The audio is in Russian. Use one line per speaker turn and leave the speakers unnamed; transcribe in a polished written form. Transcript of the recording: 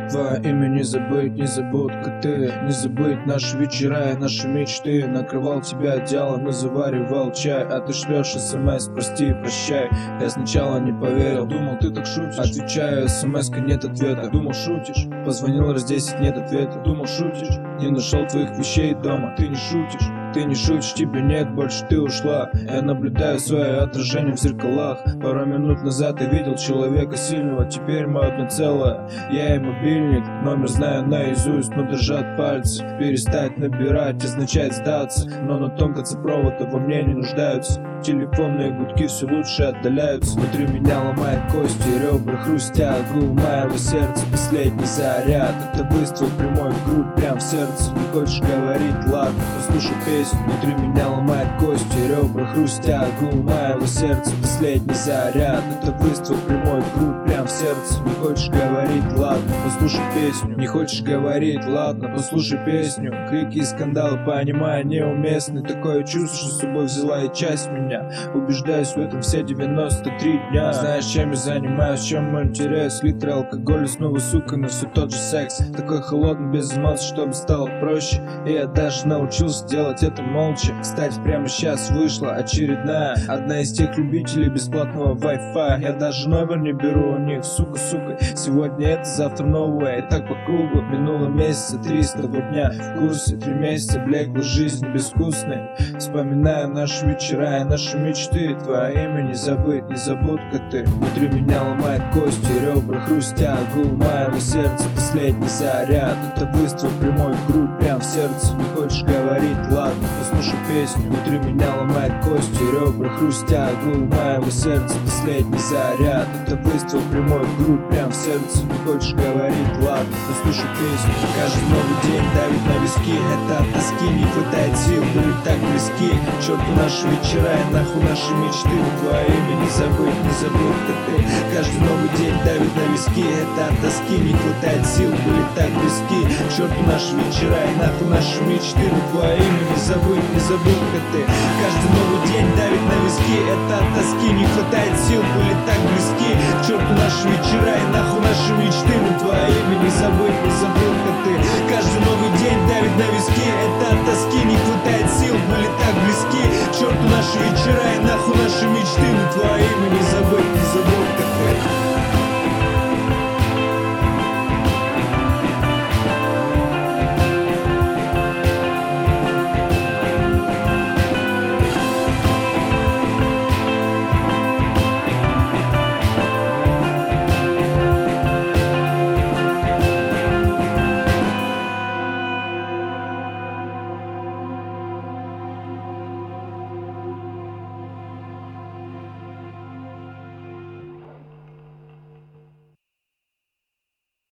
Твое имя не забыть, незабудка ты. Не забыть наши вечера и наши мечты. Накрывал тебя одеялом и заваривал чай. А ты шлешь смс, прости, прощай. Я сначала не поверил, думал, ты так шутишь. Отвечаю, смс-ка, нет ответа. Думал, шутишь, позвонил раз 10, нет ответа. Думал, шутишь, не нашел твоих вещей дома. Ты не шутишь, ты не шутишь, тебя нет больше, ты ушла. Я наблюдаю свое отражение в зеркалах. Пару минут назад я видел человека сильного, теперь мы одно целое. Я и мобильник, номер знаю наизусть, но дрожат пальцы. Перестать набирать означает сдаться, но на том конце провода во мне не нуждаются. Телефонные гудки все лучше отдаляются. Внутри меня ломает кости, ребра хрустят. Гул моего сердца, последний заряд. Это выстрел прямой в грудь, прям в сердце. Не хочешь говорить, ладно, послушай песню. Внутри меня ломает кости, ребра хрустят. Гул моего сердца, последний заряд. Это выстрел прямой в грудь, прям в сердце. Не хочешь говорить, ладно, послушай песню. Не хочешь говорить, ладно, послушай песню. Крики и скандалы, понимаю, неуместны. Такое чувство, что с собой взяла и часть меня. Убеждаюсь в этом все 93 дня. Знаешь, чем я занимаюсь, в чем мой интерес? Литры алкоголя, снова сука, но все тот же секс. Такой холодный, без эмоций, чтобы стало проще. И я даже научился делать это молча. Кстати, прямо сейчас вышла очередная. Одна из тех любителей бесплатного Wi-Fi. Я даже номер не беру у них, сука. Сегодня это, завтра новое. И так по кругу. Минуло месяца 300 дня. В курсе 3 месяца блекла жизнь безвкусной. Вспоминаю наши вечера и наши мечты. Твое имя не забыть, незабудка ты. Внутри меня ломает кости, ребра хрустят. Гул моего сердца, последний заряд. Это выстрел прямой в грудь, прям в сердце. Не хочешь говорить, ладно, послушай песню. Внутри меня ломает кости, ребра хрустят. Гул моего сердца, последний заряд. Это выстрел прямой в грудь, прям в сердце. Не хочешь говорить, ладно, послушай песню. Каждый новый день давит на виски. Это от тоски не хватает сил, были так близки. Черту наши вечера и нахуй наши мечты. Твое имя не забыть, незабудка ты. Каждый новый день давит на виски. Это от тоски не хватает сил, были так близки. Черту наши вечера и нахуй наши мечты. Твое имя не забыть, незабудка ты. Каждый новый день давит на виски. Это от тоски не хватает сил, были так близки. Черту наши вечера и нахуй наши мечты. Твое имя не забыть, незабудка ты. Каждый новый день давит на виски. Это